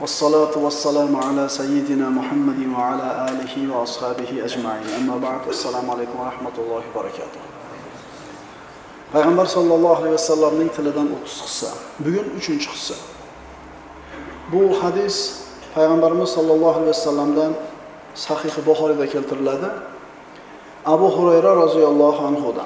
والصلاة والسلام على سيدنا محمد وعلى آله وأصحابه أجمعين. أما بعد السلام عليكم ورحمة الله وبركاته. Payg'ambar sallallohu alayhi vasallamning tilidan 30 hissa. Bugun 3-chi hissa. Bu hadis Payg'ambarimiz sallallohu alayhi vasallamdan Sahih Buxoriyda keltiriladi. Abu Hurayra roziyallohu anhudan.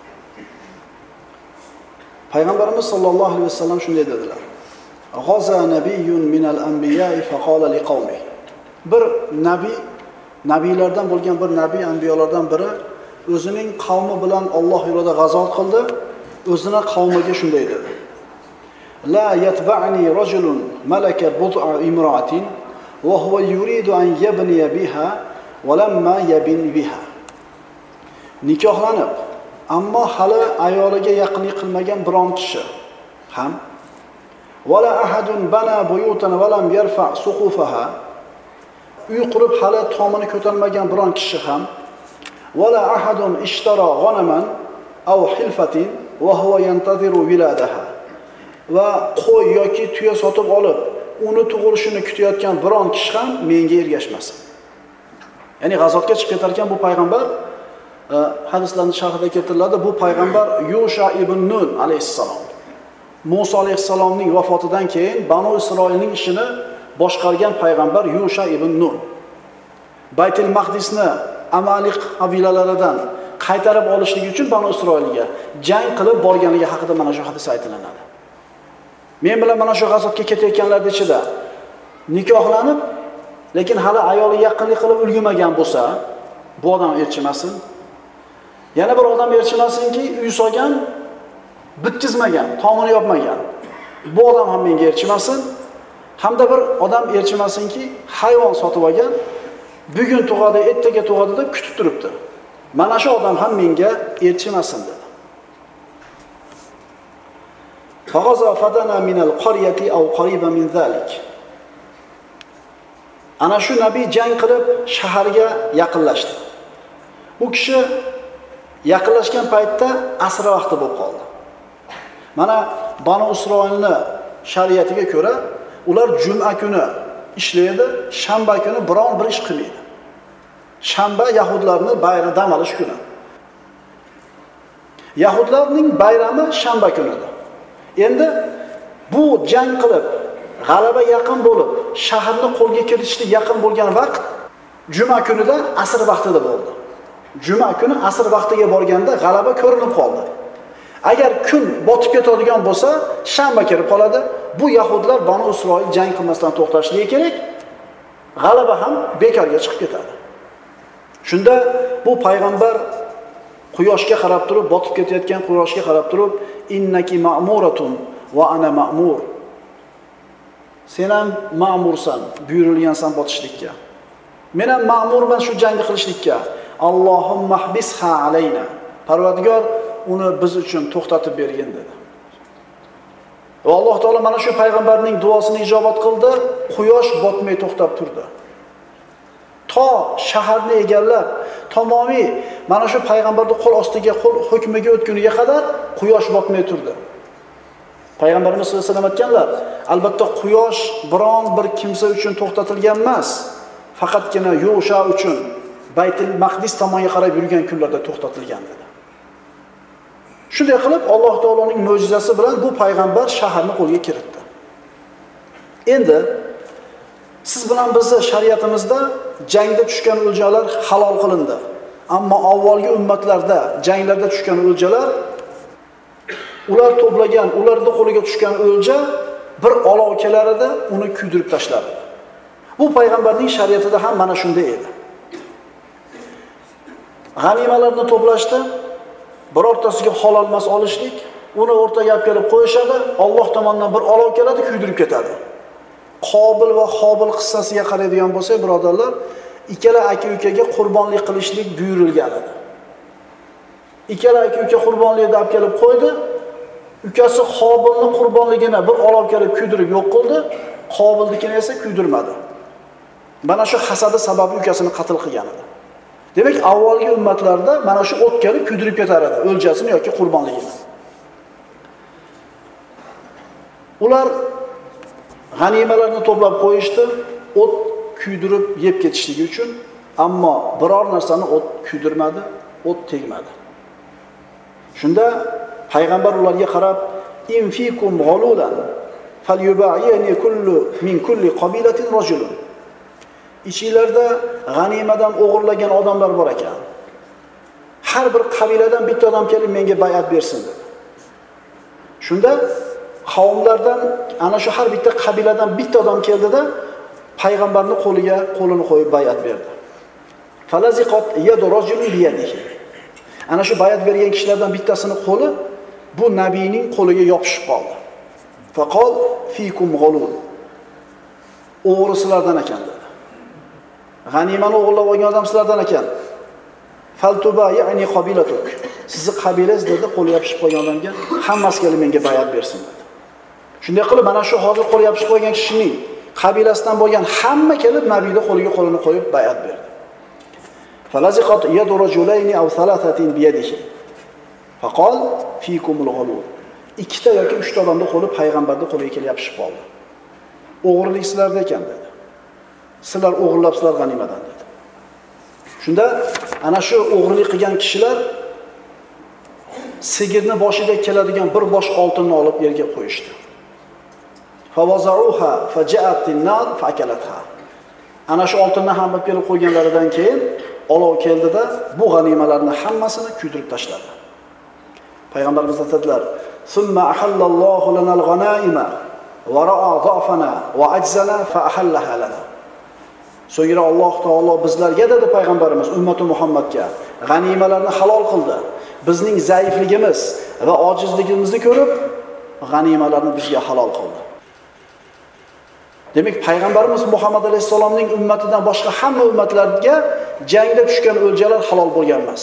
Payg'ambarimiz sallallohu alayhi vasallam shunday dedilar: "G'aza nabiyyun minal anbiya'i faqala liqawmi." Bir nabiylardan bo'lgan bir nabiy, anbiyolardan biri o'zining qavmi bilan Alloh yo'lida g'azot qildi. O'zining qavmiga shunday dedi: "La yatba'ni rajulun malaka bud'a imra'atin wa huwa yuridu an yabniya biha wa lamma yabin biha." Nikohlanib, ammo hali ayoliga yaqinlik qilmagan biron kishi ham wala ahadun bana buyutan wa lam yarfa suqufaha, uy qurib hali tomini ko'tarmagan biron kishi ham wala ahadun ishtara g'anaman aw hilfatin wa huwa yantaziru wiladaha, va qo'y yoki tuya sotib olib uni tug'ilishini kutayotgan biron kishi ham menga ergashmasin. Ya'ni g'azotga chiqib ketar ekan bu payg'ambar, hadislarning sharhida keltiriladi, bu payg'ambar Yusha ibn Nun alayhissalom. Musa alayhissalomning vafotidan keyin Banu Isroilning ishini boshqargan payg'ambar Yusha ibn Nun. Baytul Maqdisni Amalik qabilalaridan qaytarib olishligi uchun Banu Isroilga jang qilib borganligi haqida mana shu hadis aytilinadi. Men bilan mana shu g'azotga ketayotganlarning ichida nikohlanib, lekin hali ayoli yaqinlik qilib ulgurmagan bo'lsa, bu odam erchimasin. Yana bir odam erchimasinki, uy solgan, bitkizmagan, tomini yopmagan. Bu odam ham menga erchimasin. Hamda bir odam erchimasinki, hayvon sotib olgan, bugun tug'adi, ertaga tug'adi deb kutib turibdi. Mana shu odam ham menga erchimasin dedi. Faghaza fadana min al-qaryati aw qariba min zalik. Ana shu nabiy jang qilib shaharga yaqinlashdi. Bu kishi yaqinlashgan paytda asr vaqti bo'lib qoldi. Mana Banu Isroilni shariatiga ko'ra ular juma kuni ishlaydi, shanba kuni biron bir ish qilmaydi. Shanba yahudlarning bayrami, dam olish kuni. Yahudlarning bayrami shanba kunidir. Endi bu jang qilib, g'alaba yaqin bo'lib, shaharni qo'lga kiritishga yaqin bo'lgan vaqt juma kunida asr vaqtida bo'ldi. Juma kuni asr vaqtiga borganda g'alaba ko'rinib qoldi. Agar kun botib ketadigan bo'lsa, shanba kelib qoladi. Bu yahudlar Banu Isroil jang qilmasdan to'xtashligi kerak. G'alaba ham bekorga chiqib ketadi. Shunda bu payg'ambar quyoshga qarab turib, botib ketayotgan quyoshga qarab turib, innaki ma'muratun va ana ma'mur. Sen ham ma'mursan, buyurilgansan botishlikka. Men ham ma'murman shu jangni qilishlikka. Allohumma hbisha alayna. Parvardigor uni biz uchun to'xtatib bergin dedi. Va Alloh taolo mana shu payg'ambarning duosini ijobat qildi, quyosh botmay to'xtab turdi. To shaharni egallab, tamomiy mana shu payg'ambarning qo'l ostiga, qo'l hukmiga o'tguniga qadar quyosh botmay turdi. Payg'ambarimiz sollallohu alayhi vasallam aytganlar, albatta quyosh biron bir kimsa uchun to'xtatilgan emas, faqatgina Yusha uchun Baytul Maqdis tomonga qarab yurgan kunlarda to'xtatilgan dedi. Shunday qilib Alloh taoloning mo'jizasi bilan bu payg'ambar shaharni qo'lga kiritdi. Endi siz bilan bizning shariatimizda jangda tushgan o'ljalar halol qilindi. Ammo avvalgi ummatlarda janglarda tushgan o'ljalar, ular to'plagan, ularning qo'liga tushgan o'lja bir olov kelarida uni kuydirib tashlardi. Bu payg'ambarning shariatida ham mana shunday edi. G'animalarni to'plashdi, birortasiga halolmas olishlik, uni o'rtaga olib kelib qo'yishadi, Alloh tomonidan bir olov keladi, kuydirib ketadi. Qobil va Xobil qissasiga qaraydigan bo'lsak, birodarlar, ikkala aka-ukaga qurbonlik qilishlik buyurilgan edi. Ikkala aka-uka qurbonlikni olib kelib qo'ydi. Ukasi Xobilning qurbonligini bir olov kelib kuydirib yo'q qildi, Qobilnikini esa kuydirmadi. Mana shu hasadi sababli ukasini qatl qilgan edi. Demak, avvalgi ummatlarda mana shu o't kelib kuydirib ketar edi, o'ljasini yoki qurbonligini. Ular G'animalarni to'plab qo'yishdi, o't kuydirib yeb ketishligi uchun, ammo biror narsani o't kuydirmadi, o't tegmadi. Shunda payg'ambar ularga qarab, "Infikum ghalulan falyubayni kullu min kulli qabilatin rajulun." Ichingizda g'animadan o'g'irlagan odamlar bor ekan. Har bir qabiladan bitta odam kelib menga bay'at bersin dedi. Shunda qavmlardan ana shu har bitta qabiladan bitta odam keldida payg'ambarning qo'lini qo'yib bay'at berdi. Falaziqat yadu rajulin bi yadihi. Ana shu bay'at bergan kishilardan bittasini qo'li bu nabiyning qo'liga yopishib qoldi. Faqol fikum ghalul. O'g'ri sizlardan ekan dedi. G'animani o'g'irlab olgan odam sizlardan ekan. Faltuba ya'ni qabilatuk. Sizni qabilangiz dedi, qo'li yopishib qolgan odamga hammasi kelib menga bay'at bersin dedi. Shunday qilib mana shu hozir qo'li yopishib qolgan kishining qabilasidan bo'lgan hamma kelib nabiyning qo'lini qo'yib bay'at berdi. Falaziqat yadu rajulayni aw thalathatin bi yadihi. Faqal fikumul ghalul. Ikkita yoki uchta odamning qo'li payg'ambarning qo'liga kelib yopishib qoldi. O'g'irlik sizlarda ekan dedi. Sizlar o'g'irlabsizlar g'animadan dedi. Shunda ana shu o'g'irlik qilgan kishilar sigirni boshida keladigan bir bosh oltinni olib yerga qo'yishdi. Fawaza'uha faja'atin nar fa'akalatha. Ana shu oltinni ham olib kelib qo'yganlaridan keyin olov keldida bu g'animalarni hammasini kuydirib tashladi. Payg'ambarimiz aytadilar: "Summa ahallallohu lanal g'anaima va ra'a dha'fana va ajzana fa ahallaha lana." So'ngra Alloh taolo bizlarga dedi payg'ambarimiz ummati Muhammadga g'animalarni halol qildi. Bizning zaifligimiz va ojizligimizni ko'rib g'animalarni bizga halol qildi. Demak, payg'ambarimiz Muhammad alayhisolamning ummatidan boshqa hamma ummatlarga jangda tushgan o'ljalar halol bo'lgan emas.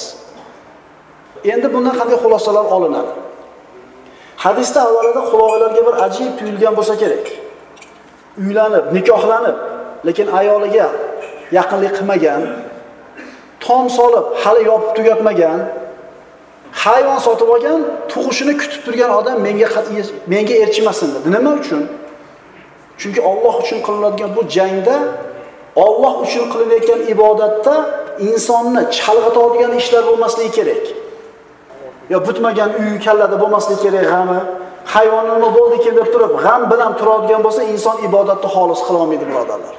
Endi bundan qanday xulosalar olinadi? Hadisda avvalida quloqlarga bir ajib tuyulgan bo'lsa kerak. Uylanib, nikohlanib, lekin ayoliga yaqinlik qilmagan, tom solib, hali yopib tugatmagan, hayvon sotib olgan, tug'ishini kutib turgan odam menga erchimasin dedi. Nima uchun? Chunki Alloh uchun qilinadigan bu jangda, Alloh uchun qilinayotgan ibodatda insonni chalg'itadigan ishlar bo'lmasligi kerak. Yo bitmagan uy kallada bo'lmasligi kerak g'ami. Hayvon nima bo'ldi ekan deb turib, g'am bilan turadigan bo'lsa, inson ibodatni xolis qila olmaydi, birodarlar.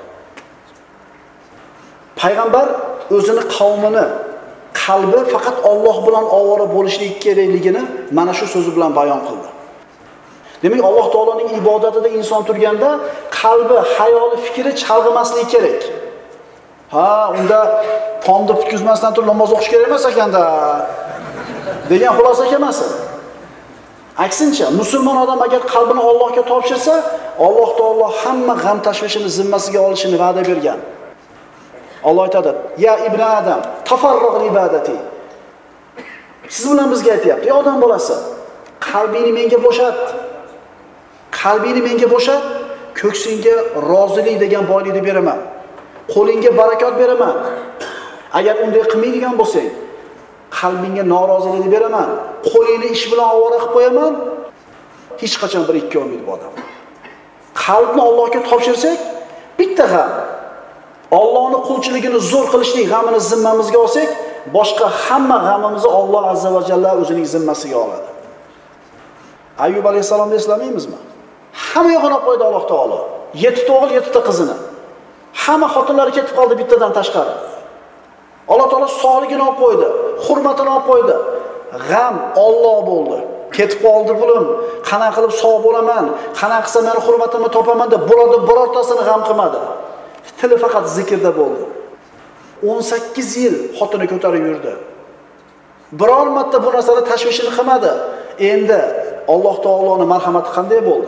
Payg'ambar o'zini qavmini qalbi faqat Alloh bilan ovora bo'lishligi kerakligini mana shu so'zi bilan bayon qildi. Demak, Alloh taoloning ibodatida inson turganda qalbi, hayoli, fikri chalg'imasligi kerak. Ha, unda tomni tutkizmasdan turib namoz o'qish kerak emas ekanda degan xulosa kelmasin. Aksincha, musulmon odam agar qalbini Allohga topshirsa, Alloh taolo hamma g'am tashvishini zimmasiga olishini va'da bergan. Alloh aytadi: "Ya ibn Adam, tafarrag ibadati." Siz bilan bizga aytayapti, ey odam bolasi, qalbingni menga bo'shat. Qalbingni menga bo'shat, ko'ksingga rozilik degan boylikni beraman. Qo'lingga barakot beraman. Agar unday qilmaydigan bo'lsang, qalbingga norozilikni beraman. Qo'lingni ish bilan ovora qilib qo'yaman. Hech qachon bir ikki olmaydi bu odam. Qalbni Allohga topshirsak, bitta g'am, Allohning qulchiligini zo'r qilishlik g'amini zimmamizga olsak, boshqa hamma g'amimizni Alloh azza va jalla o'zining zimmasiga oladi. Ayyub alayhisalomni eslamaymizmi? Hamma yo'qolib qo'ydi Alloh taolo. 7 ta o'g'il, 7 ta qizini. Hamma xotinlari ketib qoldi bittadan tashqari. Alloh taolo sog'ligini olib qo'ydi, hurmatini olib qo'ydi. G'am Alloh bo'ldi. Ketib qoldi pulim, qana qilib sog' bo'laman, qana qilsa meni hurmatimni topaman deb birortasini g'am qilmadi. Tili faqat zikrda bo'ldi. 18 yil xotini ko'tarib yurdi. Biror marta bu narsani tashvishini qilmadi. Endi Alloh taoloning marhamati qanday bo'ldi?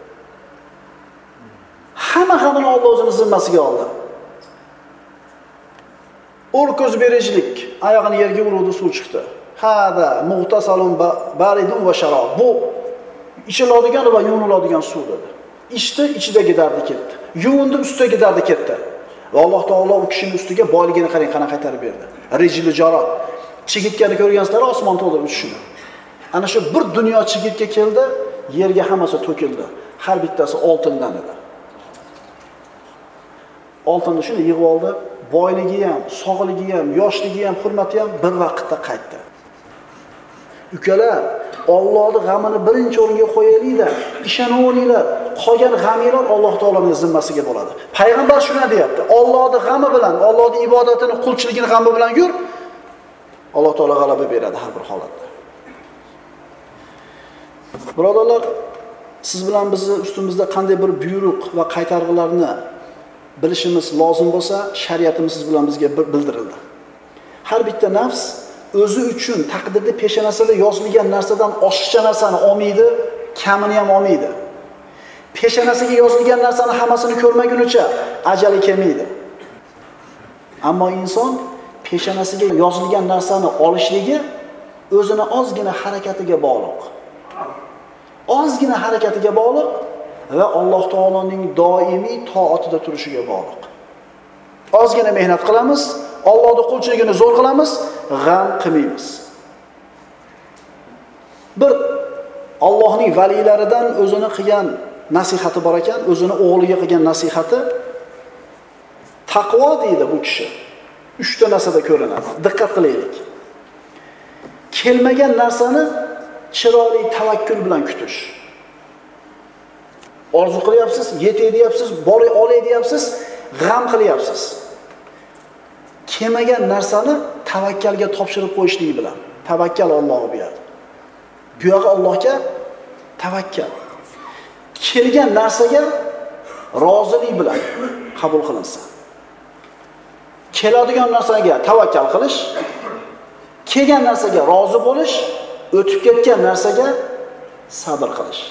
Hamma g'amini Alloh o'zining zimmasiga oldi. O'rko'z berishlik, oyog'ini yerga urdi, suv chiqdi. Hada muhtasalun baridun va sharob. Bu ichiladigan va yuviniladigan suv dedi. Ichdi, ichidagi dardi ketdi. Yuvindi, ustidagi dardi ketdi. Va Alloh taolo u kishining ustiga boyligini qarang, qana qaytarib berdi. Rijli jarot. Chigitgani ko'rgansizlar, osmon to'ldirib tushdi. Ana shu bir dunyo chigitga keldi, yerga hammasi to'kildi. Har bittasi oltindan edi. oltinni shuni yig'ib oldi, boyligi ham, sog'ligi ham, yoshligi ham, hurmati ham bir vaqtda qaytdi. Ukalar, Allohning g'amini birinchi o'ringa qo'yaylik-da, ishonaveringlar, qolgan g'aminglar Alloh taoloning zimmasiga bo'ladi. Payg'ambar shuni deyapti. Allohning g'ami bilan, Allohning ibodatini, qulchiligini g'ami bilan yur, Alloh taolo g'alaba beradi har bir holatda. Birodarlar, siz bilan bizni ustimizda qanday bir buyruq va qaytarg'ilarni bilishimiz lozim bo'lsa, shariatimiz siz bilan bizga bildirildi. Har bitta nafs o'zi uchun taqdirda peshonasida yozilgan narsadan oshiqcha narsani olmaydi, kamini ham olmaydi. Peshonasiga yozilgan narsani hammasini ko'rmagunicha ajali kelmaydi. Ammo inson peshonasiga yozilgan narsani olishligi o'zini ozgina harakatiga bog'liq. Ozgina harakatiga bog'liq va Alloh taoloning doimiy toatida turishiga bog'liq. Ozgina mehnat qilamiz, Allohning qulchiligini zo'r qilamiz, g'am qilmaymiz. Bir Allohning valilaridan o'zini qilgan nasihati bor ekan, o'zini o'g'liga qilgan nasihati taqvo deydi bu kishi. 3 ta narsada ko'rinadi. Diqqat qilaylik. Kelmagan narsani chiroyli tavakkul bilan kutish. Orzu qilyapsiz, yetay deyapsiz, bora olay deyapsiz, g'am qilyapsiz. Kelmagan narsani tavakkalga topshirib qo'yishlik bilan. Tavakkal Allohga beradi. Bu yo'q Allohga tavakkal. Kelgan narsaga rozilik bilan qabul qilinsa. Keladigan narsaga tavakkal qilish, kelgan narsaga rozi bo'lish, o'tib ketgan narsaga sabr qilish.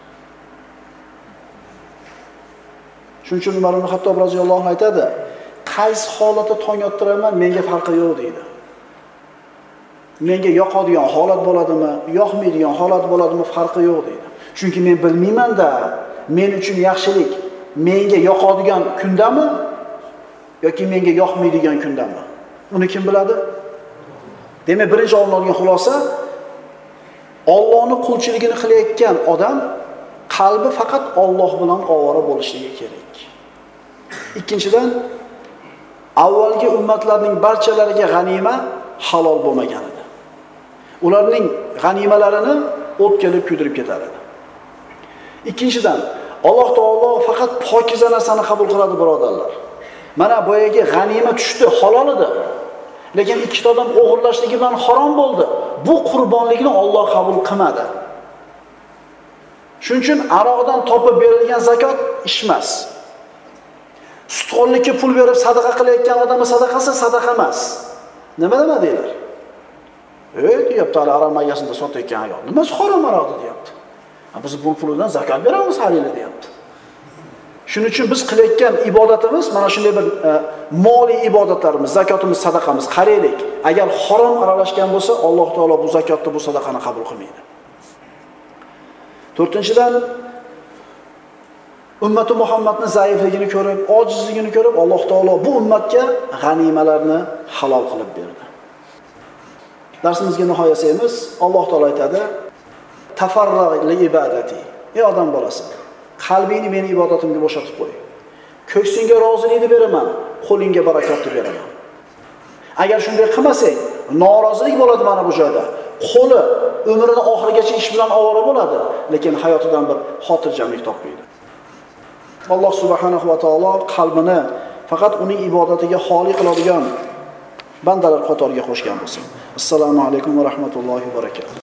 Shuning uchun Umar ibn Xattob roziyallohu anhu aytadi, qaysi holatda tong ottiraman, menga farqi yo'q deydi. Menga yoqadigan holat bo'ladimi, yoqmaydigan holat bo'ladimi, farqi yo'q deydi. Chunki men bilmayman-da, men uchun yaxshilik menga yoqadigan kundami yoki menga yoqmaydigan kundami? Uni kim biladi? Demak, birinchi olinadigan xulosa, Allohning qulchiligini qilayotgan odam qalbi faqat Alloh bilan ovora bo'lishligi kerak. Ikkinchidan, avvalgi ummatlarning barchalariga g'anima halol bo'lmagan edi. Ularning g'animalarini o't kelib kuydirib ketar edi. Ikkinchidan, Alloh taolo faqat pokiza narsani qabul qiladi, birodarlar. Mana boyaga g'anima tushdi, halol edi. Lekin ikkita odam o'g'irlashligi bilan harom bo'ldi. Bu qurbonlikni Alloh qabul qilmadi. Shuning uchun aroqdan topib berilgan zakot ish emas. Sutxonlikka pul berib sadaqa qilayotgan odamning sadaqasi sadaqa emas. Nima deylar? Deyapti, aroq magasida sotayotgan ayol. Nimasi harom aroqdi deyapti. Biz bu puldan zakot beramiz har yili deyapti. Shuning uchun biz qilayotgan ibodatimiz, mana shunday bir moliy ibodatlarimiz, zakotimiz, sadaqamiz qaraylik. Agar harom aralashgan bo'lsa, Alloh taolo bu zakotni, bu sadaqani qabul qilmaydi. To'rtinchidan, ummati Muhammadning zaifligini ko'rib, ojizligini ko'rib, Alloh taolo bu ummatga g'animalarni halol qilib berdi. Darsimizga nihoya yasaymiz. Alloh taolo aytadi: "Tafarrag li ibadati." Ey odam bolasi, qalbingni meni ibodatimga bo'shatib qo'y. Ko'ksingga rozilikni beraman, qo'lingga barakotni beraman. Agar shunday qilmasang, norozilik bo'ladi mana bu joyda. Qo'li umrining oxirigacha ish bilan ovora bo'ladi, lekin hayotidan bir xotirjamlik topmaydi. Alloh subhanahu va taolo qalbini faqat uning ibodatiga xoli qiladigan bandalar qatoriga qo'shgan bo'lsin. Assalomu alaykum va rahmatullohi va barakatuh.